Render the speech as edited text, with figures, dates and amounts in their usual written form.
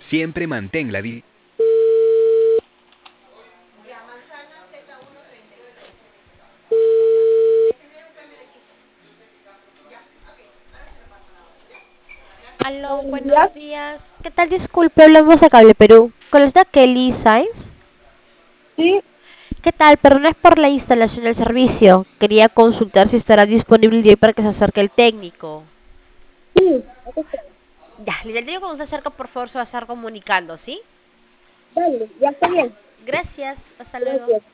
Siempre mantén la di. Aló, Buenos buenos días. días. ¿Qué tal? Disculpe, hablamos de Cable Perú. ¿Con esta Kelly Sainz? Sí, ¿Qué tal? Perdón, es por la instalación del servicio. Quería consultar si estará disponible el día para que se acerque el técnico. sí, aquí estoy. Ya, el técnico cuando se acerca, por favor, se va a estar comunicando, ¿sí? Dale, ya está bien. Gracias, hasta luego. Gracias.